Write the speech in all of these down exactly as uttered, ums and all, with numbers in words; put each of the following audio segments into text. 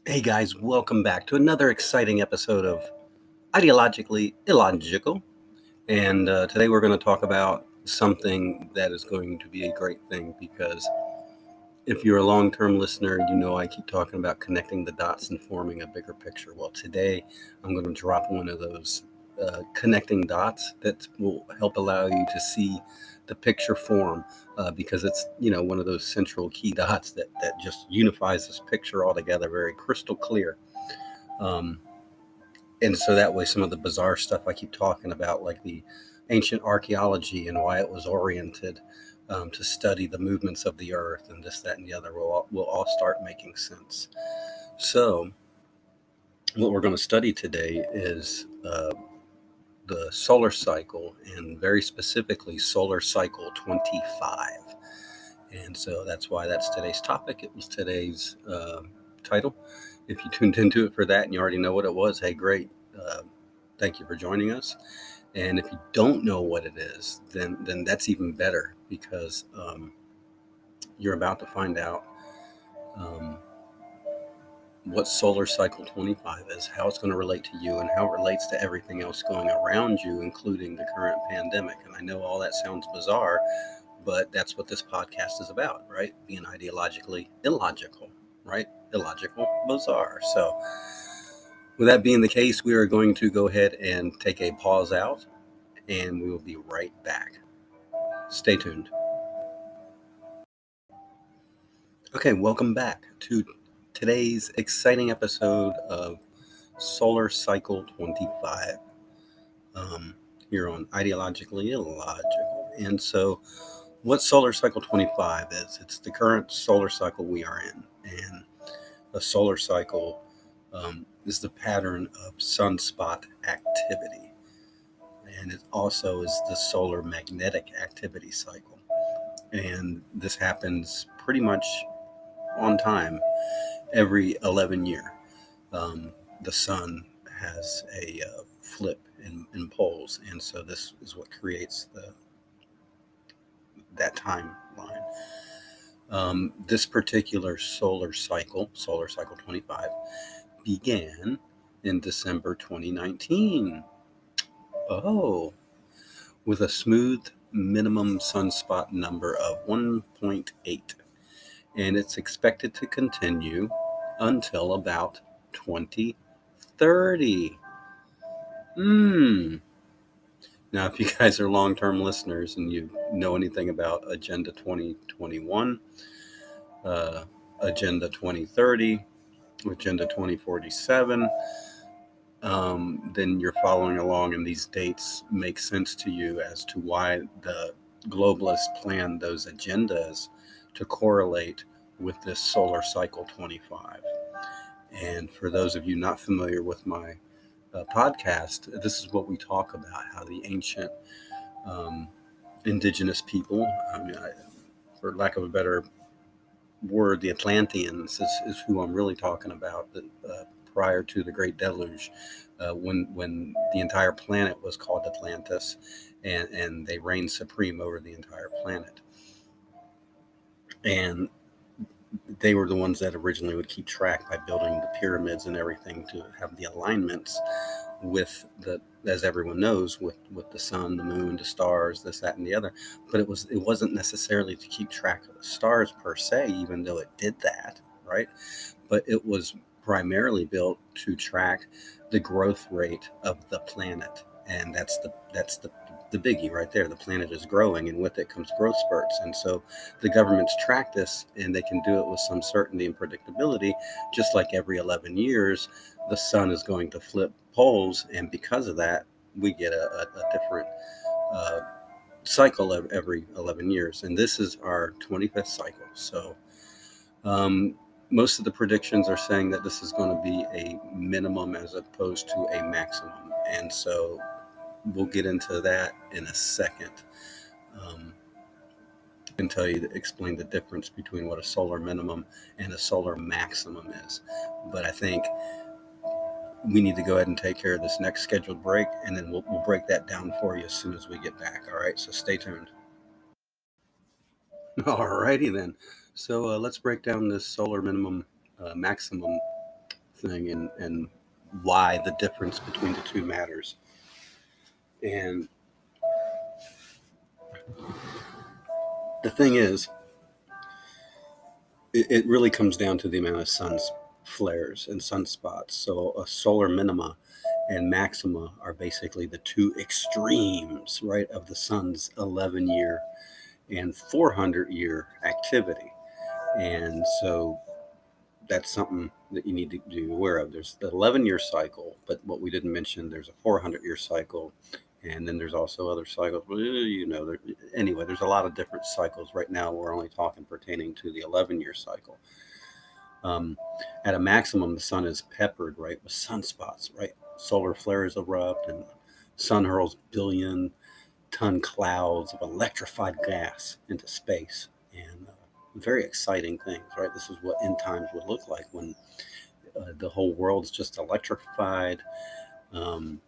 Hey guys, welcome back to another exciting episode of Ideologically Illogical. And uh, today we're going to talk about something that is going to be a great thing because if you're a long term listener, you know I keep talking about connecting the dots and forming a bigger picture. Well, today I'm going to drop one of those uh, connecting dots that will help allow you to see the picture form uh, because it's, you know, one of those central key dots that, that just unifies this picture all together very crystal clear. Um, and so that way, some of the bizarre stuff I keep talking about, like the ancient archaeology and why it was oriented um, to study the movements of the earth and this, that, and the other, will all, will all start making sense. So, what we're going to study today is uh, the solar cycle, and very specifically, solar cycle twenty-five. And so that's why that's today's topic. It was today's uh, title. If you tuned into it for that and you already know what it was, hey, great. Uh, thank you for joining us. And if you don't know what it is, then then that's even better because um, you're about to find out um, what solar cycle twenty-five is, how it's going to relate to you, and how it relates to everything else going around you, including the current pandemic. And I know all that sounds bizarre, but that's what this podcast is about, right? Being ideologically illogical, right? Illogical, bizarre. So, with that being the case, we are going to go ahead and take a pause out, and we will be right back. Stay tuned. Okay, welcome back to today's exciting episode of Solar Cycle twenty-five um, here on Ideologically Illogical. And so, what Solar Cycle twenty-five is, it's the current solar cycle we are in. And a solar cycle um, is the pattern of sunspot activity. And it also is the solar magnetic activity cycle. And this happens pretty much on time every eleven year. Um, the sun has a uh, flip in, in poles, and so this is what creates the that timeline. Um, this particular solar cycle, solar cycle twenty-five, began in December twenty nineteen. Oh, with a smooth minimum sunspot number of one point eight. And it's expected to continue until about twenty thirty. Hmm. Now, if you guys are long term listeners and you know anything about Agenda twenty twenty-one, uh, Agenda twenty thirty, Agenda twenty forty-seven, um, then you're following along, and these dates make sense to you as to why the globalists planned those agendas to correlate with this solar cycle twenty-five. And for those of you not familiar with my uh, podcast, this is what we talk about, how the ancient um, indigenous people, I mean, I, for lack of a better word, the Atlanteans is, is who I'm really talking about, uh, prior to the Great Deluge, uh, when when the entire planet was called Atlantis, and, and they reigned supreme over the entire planet. And they were the ones that originally would keep track by building the pyramids and everything to have the alignments with the, as everyone knows, with, with the sun, the moon, the stars, this, that, and the other. But it was it wasn't necessarily to keep track of the stars per se, even though it did that, right? But it was primarily built to track the growth rate of the planet, and that's the that's the the biggie right there. The planet is growing, and with it comes growth spurts. And so the governments track this, and they can do it with some certainty and predictability. Just like every eleven years, the sun is going to flip poles, and because of that, we get a, a, a different uh, cycle every eleven years. And this is our twenty-fifth cycle. So um, most of the predictions are saying that this is going to be a minimum as opposed to a maximum. And so we'll get into that in a second. Um, I can tell you, explain the difference between what a solar minimum and a solar maximum is. But I think we need to go ahead and take care of this next scheduled break, and then we'll, we'll break that down for you as soon as we get back. All right, so stay tuned. All righty then. So uh, let's break down this solar minimum uh, maximum thing and, and why the difference between the two matters. And the thing is, it, it really comes down to the amount of sun flares and sunspots. So a solar minima and maxima are basically the two extremes, right, of the sun's eleven year and four hundred year activity. And so that's something that you need to be aware of. There's the eleven year cycle, but what we didn't mention, there's a four hundred year cycle. And then there's also other cycles. You know, there, anyway, there's a lot of different cycles. Right now, we're only talking pertaining to the eleven year cycle. Um, at a maximum, the sun is peppered, right, with sunspots, right? Solar flares erupt and sun hurls billion ton clouds of electrified gas into space. And uh, very exciting things, right? This is what end times would look like when uh, the whole world's just electrified. Um,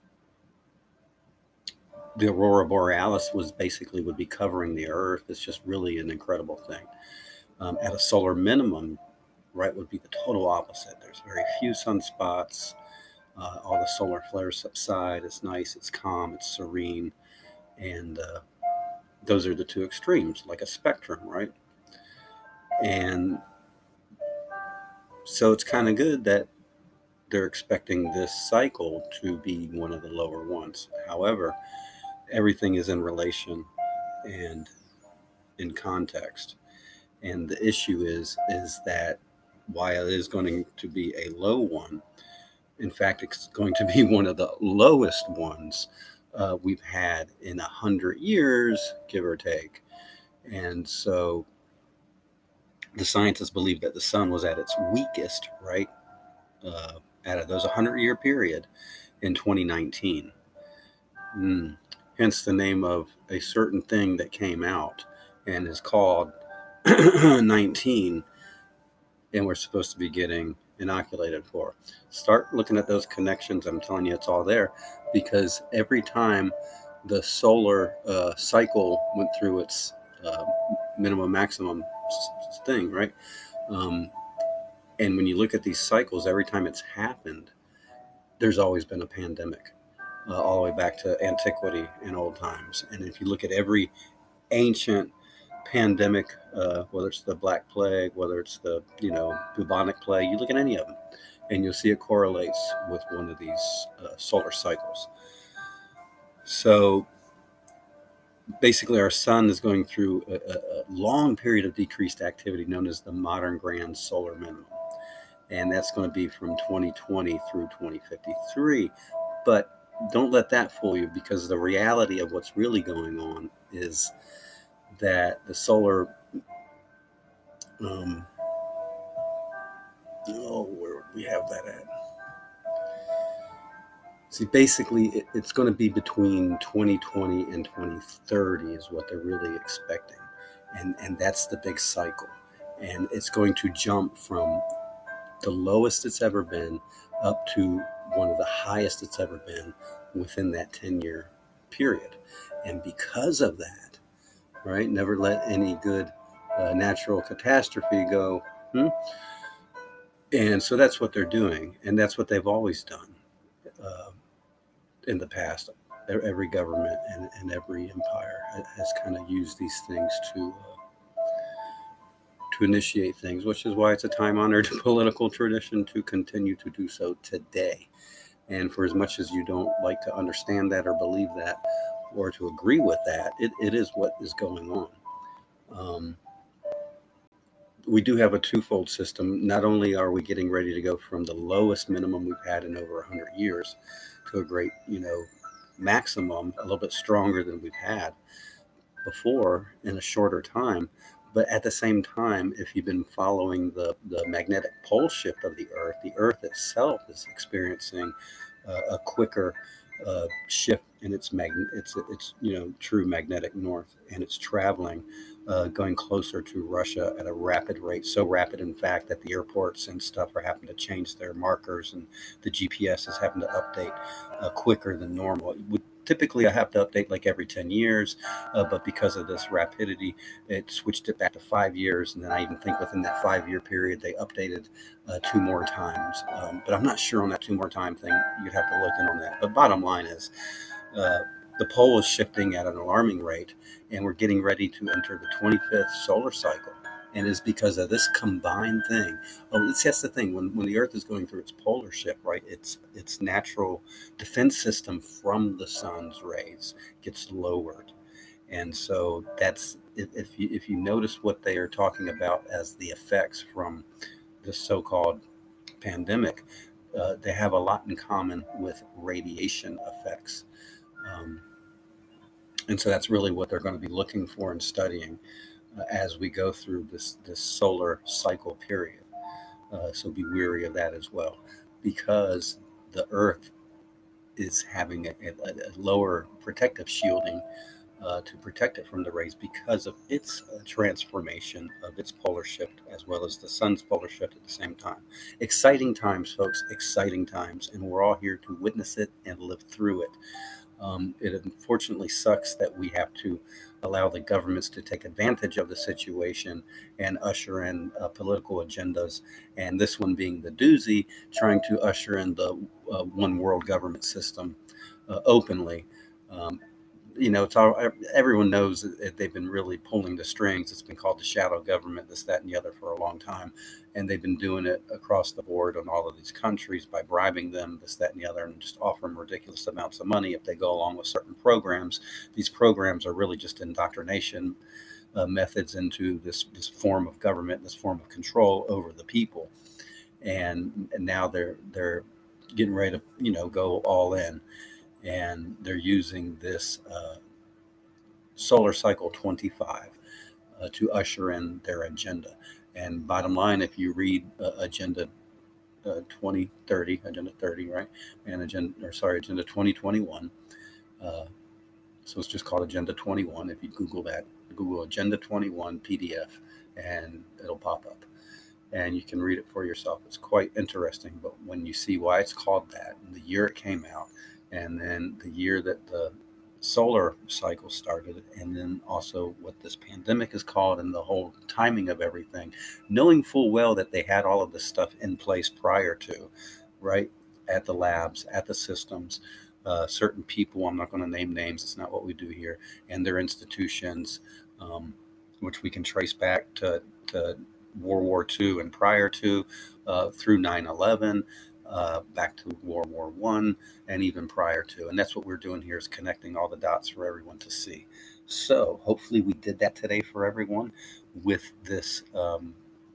the aurora borealis was basically would be covering the earth. It's just really an incredible thing. Um, at a solar minimum, right, would be the total opposite. There's very few sunspots. Uh, all the solar flares subside. It's nice. It's calm. It's serene. And uh, those are the two extremes, like a spectrum, right? And so it's kind of good that they're expecting this cycle to be one of the lower ones. However, everything is in relation and in context. And the issue is is that while it is going to be a low one, in fact, it's going to be one of the lowest ones uh, we've had in a hundred years, give or take. And so the scientists believe that the sun was at its weakest, right, uh, out of those hundred year period in twenty nineteen. Mm. Hence the name of a certain thing that came out and is called nineteen, and we're supposed to be getting inoculated for. Start looking at those connections. I'm telling you, it's all there, because every time the solar uh, cycle went through its uh, minimum maximum thing, right? Um, and when you look at these cycles, every time it's happened, there's always been a pandemic, uh, all the way back to antiquity and old times. And if you look at every ancient pandemic, uh, whether it's the Black Plague, whether it's the, you know, bubonic plague, you look at any of them, and you'll see it correlates with one of these uh, solar cycles. So basically, our sun is going through a, a long period of decreased activity known as the modern grand solar minimum. And that's going to be from twenty twenty through twenty fifty-three. But don't let that fool you, because the reality of what's really going on is that the solar, um, oh, where we have that at? See, basically, it, it's going to be between twenty twenty and twenty thirty is what they're really expecting. And, and that's the big cycle. And it's going to jump from the lowest it's ever been up to one of the highest it's ever been within that ten year period. And because of that, right, never let any good uh, natural catastrophe go. Hmm? And so that's what they're doing. And that's what they've always done uh, in the past. Every government and, and every empire has kind of used these things to uh, to initiate things, which is why it's a time-honored political tradition to continue to do so today. And for as much as you don't like to understand that or believe that or to agree with that, it, it is what is going on. Um, we do have a twofold system. Not only are we getting ready to go from the lowest minimum we've had in over one hundred years to a great, you know, maximum, a little bit stronger than we've had before in a shorter time. But at the same time, if you've been following the, the magnetic pole shift of the Earth, the Earth itself is experiencing uh, a quicker uh, shift in its mag- its its you know true magnetic north, and it's traveling, uh, going closer to Russia at a rapid rate. So rapid, in fact, that the airports and stuff are having to change their markers, and the G P S is having to update uh, quicker than normal. It would typically I have to update like every ten years, uh, but because of this rapidity, it switched it back to five years. And then I even think within that five year period, they updated uh, two more times. Um, but I'm not sure on that two more time thing. You'd have to look in on that. But bottom line is, uh, the pole is shifting at an alarming rate, and we're getting ready to enter the twenty-fifth solar cycle. And it's because of this combined thing. Oh, that's, that's the thing. When, when the Earth is going through its polar shift, right, its its natural defense system from the sun's rays gets lowered. And so that's, if, if you if you notice what they are talking about as the effects from the so-called pandemic, uh, they have a lot in common with radiation effects. Um, and so that's really what they're going to be looking for and studying uh, as we go through this this solar cycle period. Uh, so be weary of that as well, because the Earth is having a, a, a lower protective shielding uh, to protect it from the rays because of its uh, transformation of its polar shift as well as the sun's polar shift at the same time. Exciting times, folks, exciting times, and we're all here to witness it and live through it. Um, it unfortunately sucks that we have to allow the governments to take advantage of the situation and usher in uh, political agendas. And this one being the doozy, trying to usher in the uh, one world government system uh, openly. Um, you know, it's all, everyone knows that they've been really pulling the strings. It's been called the shadow government, this, that, and the other for a long time. And they've been doing it across the board on all of these countries by bribing them, this, that, and the other, and just offering ridiculous amounts of money if they go along with certain programs. These programs are really just indoctrination uh, methods into this, this form of government, this form of control over the people. And, and now they're, they're getting ready to, you know, go all in. And they're using this uh, solar cycle twenty-five uh, to usher in their agenda. And bottom line, if you read uh, agenda uh, twenty thirty, agenda thirty, right, and agenda, or sorry, agenda twenty twenty-one. Uh, so it's just called agenda twenty-one. If you Google that, Google agenda twenty-one P D F, and it'll pop up. And you can read it for yourself. It's quite interesting. But when you see why it's called that, and the year it came out, and then the year that the solar cycle started, and then also what this pandemic is called, and the whole timing of everything, knowing full well that they had all of this stuff in place prior to, right, at the labs, at the systems, uh, certain people, I'm not going to name names, it's not what we do here, and their institutions, um, which we can trace back to, to World War Two and prior to, uh, through nine eleven, uh, back to World War One, and even prior to. And that's what we're doing here, is connecting all the dots for everyone to see. So hopefully we did that today for everyone with this, um,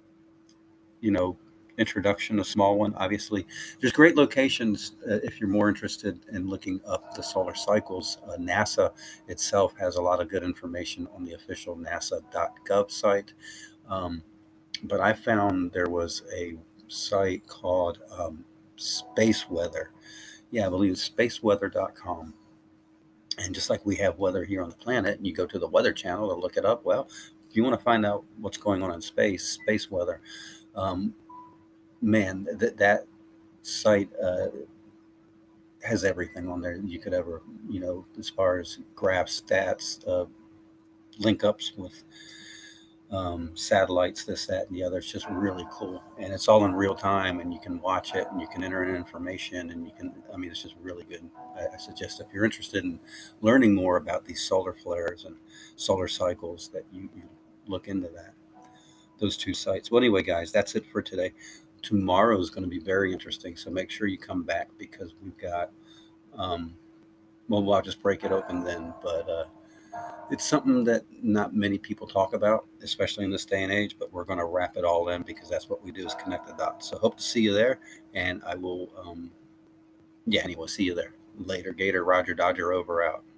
you know, introduction, a small one. Obviously, there's great locations uh, if you're more interested in looking up the solar cycles. Uh, NASA itself has a lot of good information on the official nasa dot gov site. Um, but I found there was a site called um, Space Weather. Yeah, I believe it's space weather dot com. And just like we have weather here on the planet, and you go to the Weather Channel to look it up, well, if you want to find out what's going on in space, space weather, um, man, that that site uh, has everything on there you could ever, you know, as far as graphs, stats, uh, link ups with um, satellites, this, that, and the other. It's just really cool, and it's all in real time, and you can watch it, and you can enter in information, and you can. I mean, it's just really good. I, I suggest if you're interested in learning more about these solar flares and solar cycles, that you, you look into that. Those two sites. Well, anyway, guys, that's it for today. Tomorrow is going to be very interesting, so make sure you come back, because we've got. Um, well, I'll just break it open then, but. Uh, It's something that not many people talk about, especially in this day and age, but we're going to wrap it all in, because that's what we do, is connect the dots. So hope to see you there, and I will, um, yeah, anyway, see you there. Later, Gator, Roger, Dodger, over, out.